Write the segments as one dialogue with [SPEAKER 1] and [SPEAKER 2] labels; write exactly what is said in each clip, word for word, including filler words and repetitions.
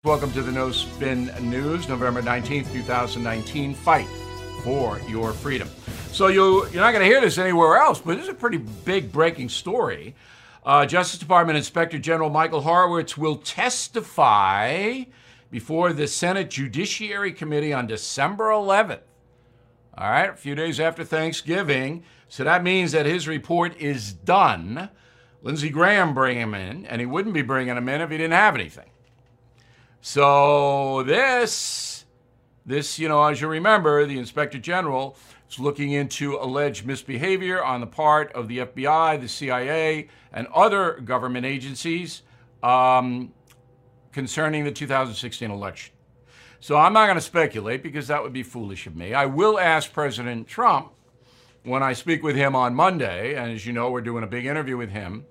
[SPEAKER 1] Welcome to the No Spin News, November nineteenth, twenty nineteen. Fight for your freedom. So you, you're not going to hear this anywhere else, but this is a pretty big breaking story. Uh, Justice Department Inspector General Michael Horowitz will testify before the Senate Judiciary Committee on December eleventh. All right, a few days after Thanksgiving. So that means that his report is done. Lindsey Graham bring him in, and he wouldn't be bringing him in if he didn't have anything. So this, this, you know, as you remember, the Inspector General is looking into alleged misbehavior on the part of the F B I, the C I A, and other government agencies um, concerning the two thousand sixteen election. So I'm not going to speculate because that would be foolish of me. I will ask President Trump when I speak with him on Monday, and as you know, we're doing a big interview with him.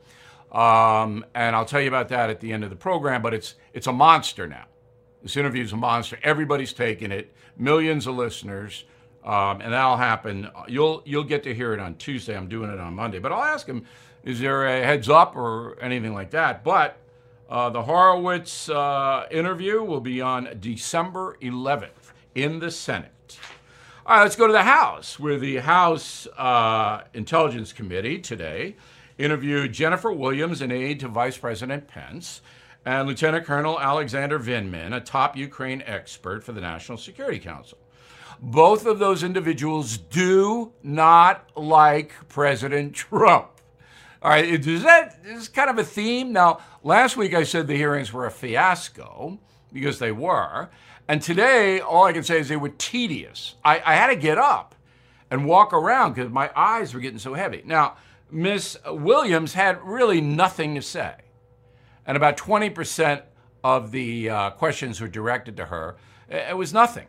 [SPEAKER 1] Um, and I'll tell you about that at the end of the program, but it's it's a monster now. This interview is a monster. Everybody's taking it, millions of listeners, um, and that'll happen. You'll you'll get to hear it on Tuesday. I'm doing it on Monday, but I'll ask him, is there a heads up or anything like that? But uh, the Horowitz uh, interview will be on December eleventh in the Senate. All right, let's go to the House, where the House uh, Intelligence Committee today interviewed Jennifer Williams, an aide to Vice President Pence, and Lieutenant Colonel Alexander Vindman, a top Ukraine expert for the National Security Council. Both of those individuals do not like President Trump. All right, is that is kind of a theme? Now, last week I said the hearings were a fiasco, because they were, and today all I can say is they were tedious. I, I had to get up and walk around because my eyes were getting so heavy. Now, Miz Williams had really nothing to say. And about twenty percent of the uh, questions were directed to her. It was nothing.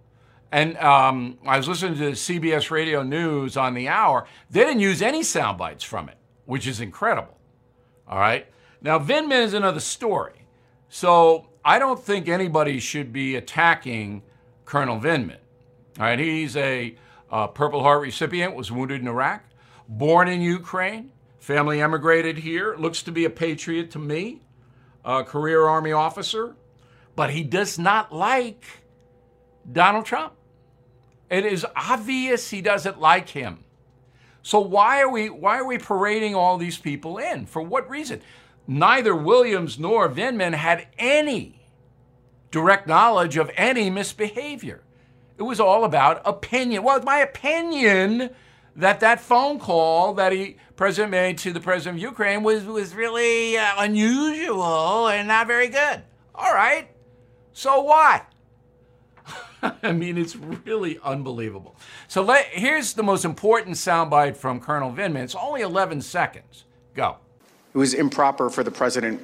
[SPEAKER 1] And um, I was listening to C B S Radio News on the hour. They didn't use any sound bites from it, which is incredible. All right? Now, Vindman is another story. So I don't think anybody should be attacking Colonel Vindman. All right? He's a uh, Purple Heart recipient, was wounded in Iraq. Born in Ukraine, family emigrated here, looks to be a patriot to me, a career Army officer, but he does not like Donald Trump. It is obvious he doesn't like him. So why are we why are we parading all these people in? For what reason? Neither Williams nor Vindman had any direct knowledge of any misbehavior. It was all about opinion. Well, my opinion that that phone call that he president made to the president of Ukraine was, was really uh, unusual and not very good. All right. So what? I mean, it's really unbelievable. So let, here's the most important soundbite from Colonel Vindman. It's only eleven seconds. Go.
[SPEAKER 2] It was improper for the president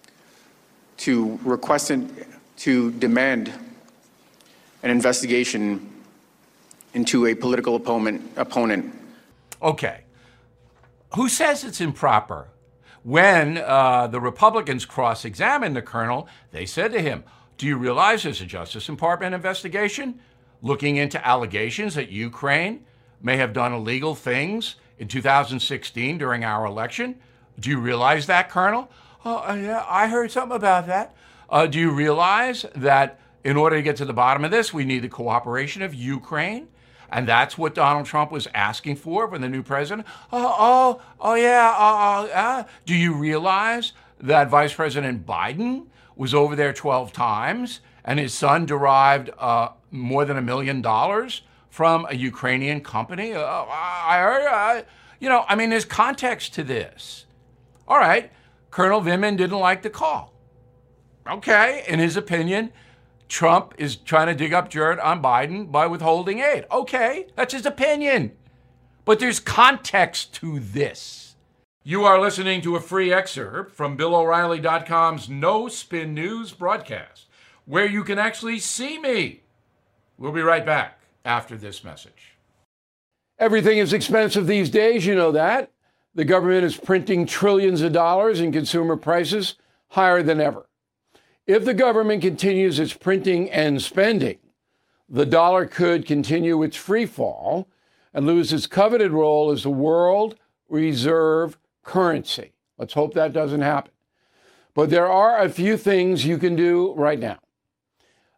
[SPEAKER 2] to request and to demand an investigation into a political opponent, opponent.
[SPEAKER 1] Okay. Who says it's improper? When uh, the Republicans cross-examined the colonel, they said to him, do you realize there's a Justice Department investigation looking into allegations that Ukraine may have done illegal things in two thousand sixteen during our election? Do you realize that, Colonel? Oh, yeah, I heard something about that. Uh, do you realize that in order to get to the bottom of this, we need the cooperation of Ukraine? And that's what Donald Trump was asking for from the new president. Oh, oh, oh yeah. Uh, uh, do you realize that Vice President Biden was over there twelve times and his son derived uh, more than a million dollars from a Ukrainian company? Uh, I heard, uh, you know, I mean, there's context to this. All right, Colonel Vindman didn't like the call. Okay, in his opinion, Trump is trying to dig up dirt on Biden by withholding aid. Okay, that's his opinion. But there's context to this. You are listening to a free excerpt from Bill O'Reilly dot com's No Spin News broadcast, where you can actually see me. We'll be right back after this message.
[SPEAKER 3] Everything is expensive these days, you know that. The government is printing trillions of dollars and consumer prices higher than ever. If the government continues its printing and spending, the dollar could continue its free fall and lose its coveted role as the world reserve currency. Let's hope that doesn't happen. But there are a few things you can do right now.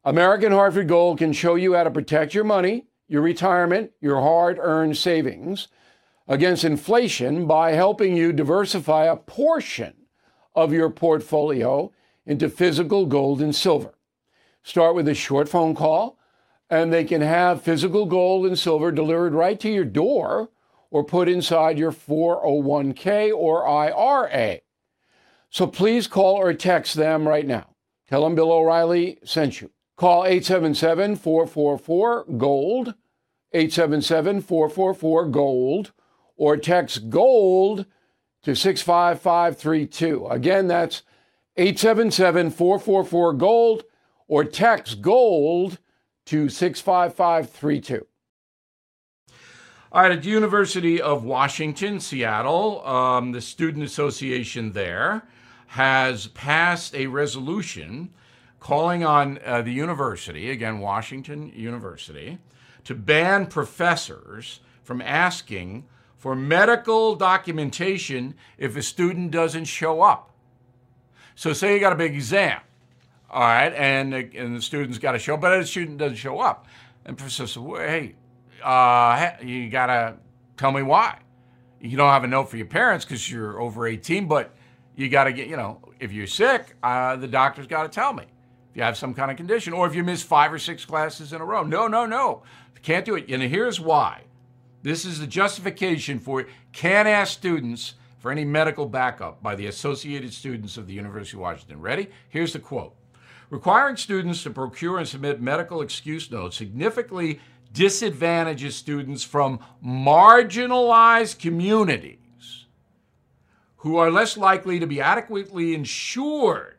[SPEAKER 3] American Hartford Gold can show you how to protect your money, your retirement, your hard-earned savings against inflation by helping you diversify a portion of your portfolio into physical gold and silver. Start with a short phone call, and they can have physical gold and silver delivered right to your door or put inside your four oh one k or I R A. So please call or text them right now. Tell them Bill O'Reilly sent you. Call eight seven seven, four four four, GOLD, eight seven seven, four four four, GOLD, or text GOLD to six five five three two. Again, that's eight seven seven, four four four, GOLD, or text GOLD to six five five three two.
[SPEAKER 1] All right, at the University of Washington, Seattle, um, the Student Association there has passed a resolution calling on uh, the university, again, Washington University, to ban professors from asking for medical documentation if a student doesn't show up. So say you got a big exam, all right, and, and the student's got to show up, but the student doesn't show up. And the professor says, well, hey, uh, you got to tell me why. You don't have a note for your parents because you're over eighteen, but you got to get, you know, if you're sick, uh, the doctor's got to tell me. If you have some kind of condition, or if you miss five or six classes in a row. No, no, no. Can't do it. And here's why. This is the justification for it. Can't ask students for any medical backup by the Associated Students of the University of Washington. Ready? Here's the quote. Requiring students to procure and submit medical excuse notes significantly disadvantages students from marginalized communities who are less likely to be adequately insured.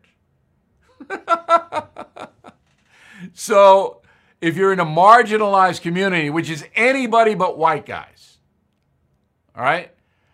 [SPEAKER 1] So, if you're in a marginalized community, which is anybody but white guys, all right,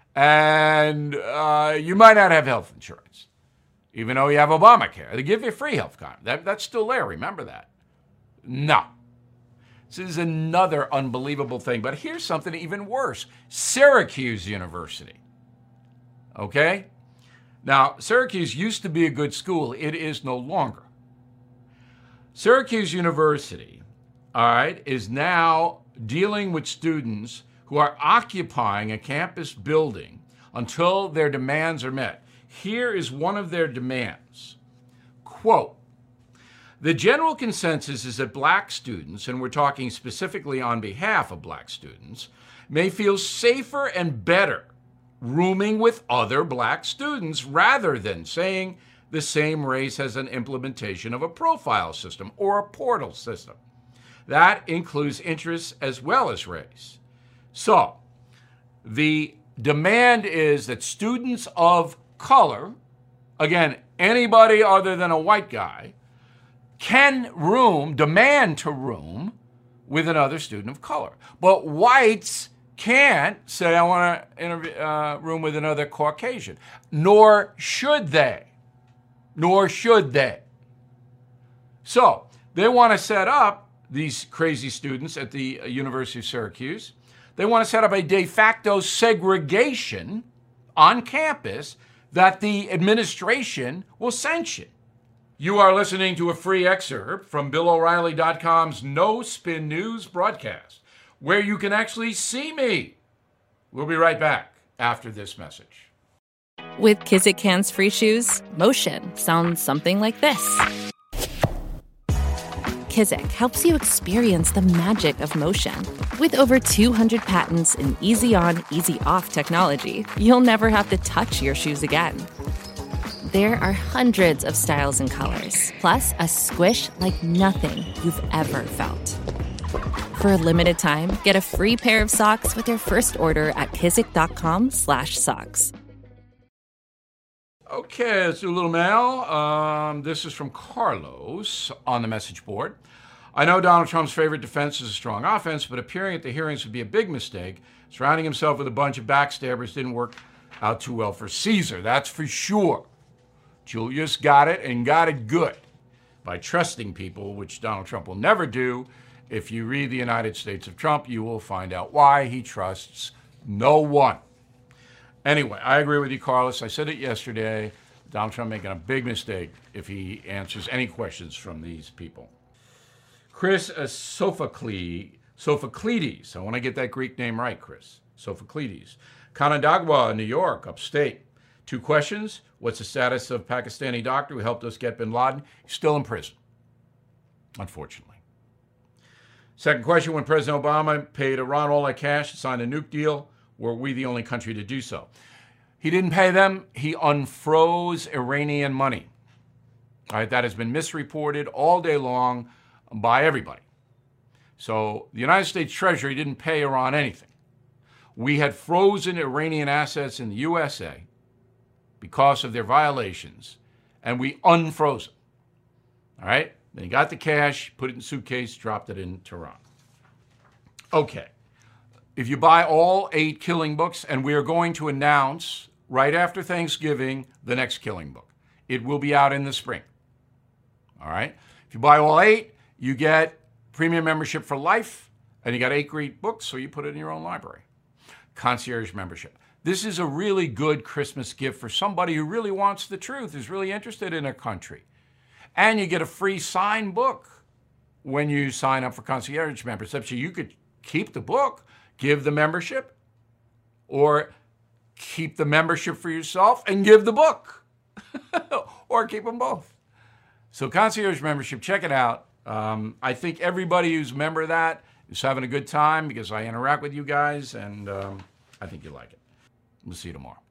[SPEAKER 1] and uh, you might not have health insurance, even though you have Obamacare. They give you free health care. That, that's still there. Remember that. No. This is another unbelievable thing. But here's something even worse. Syracuse University. Okay? Now, Syracuse used to be a good school. It is no longer. Syracuse University, all right, is now dealing with students who are occupying a campus building until their demands are met. Here is one of their demands. Quote, the general consensus is that black students, and we're talking specifically on behalf of black students, may feel safer and better rooming with other black students rather than saying the same race has an implementation of a profile system or a portal system. That includes interests as well as race. So, the demand is that students of color, again, anybody other than a white guy, can room, demand to room with another student of color. But whites can't say, I want to interview, uh, room with another Caucasian. Nor should they. Nor should they. So, they want to set up, these crazy students at the University of Syracuse, they want to set up a de facto segregation on campus that the administration will sanction. You are listening to a free excerpt from Bill O'Reilly dot com's No Spin News broadcast, where you can actually see me. We'll be right back after this message.
[SPEAKER 4] With Kizik hands-free shoes, motion sounds something like this. Kizik helps you experience the magic of motion. With over two hundred patents and easy-on, easy-off technology, you'll never have to touch your shoes again. There are hundreds of styles and colors, plus a squish like nothing you've ever felt. For a limited time, get a free pair of socks with your first order at kizik.com slash socks.
[SPEAKER 1] Okay, let's do a little mail. Um, this is from Carlos on the message board. I know Donald Trump's favorite defense is a strong offense, but appearing at the hearings would be a big mistake. Surrounding himself with a bunch of backstabbers didn't work out too well for Caesar, that's for sure. Julius got it and got it good by trusting people, which Donald Trump will never do. If you read The United States of Trump, you will find out why he trusts no one. Anyway, I agree with you, Carlos. I said it yesterday. Donald Trump making a big mistake if he answers any questions from these people. Chris uh, Sophocles, Sophocletes. I want to get that Greek name right, Chris. Sophocletes. Canandaigua, New York, upstate. Two questions. What's the status of Pakistani doctor who helped us get bin Laden? He's still in prison, unfortunately. Second question, when President Obama paid Iran all that cash to sign a nuke deal, were we the only country to do so? He didn't pay them. He unfroze Iranian money. All right, that has been misreported all day long by everybody. So the United States Treasury didn't pay Iran anything. We had frozen Iranian assets in the U S A because of their violations, and we unfroze them. All right? Then he got the cash, put it in a suitcase, dropped it in Tehran. Okay. If you buy all eight Killing books, and we are going to announce right after Thanksgiving the next Killing book. It will be out in the spring. All right? If you buy all eight, you get premium membership for life, and you got eight great books, so you put it in your own library. Concierge membership. This is a really good Christmas gift for somebody who really wants the truth, is really interested in a country. And you get a free signed book when you sign up for concierge membership. So you could keep the book, give the membership, or keep the membership for yourself and give the book, or keep them both. So concierge membership, check it out. Um, I think everybody who's a member of that is having a good time because I interact with you guys, and um, I think you like it. We'll see you tomorrow.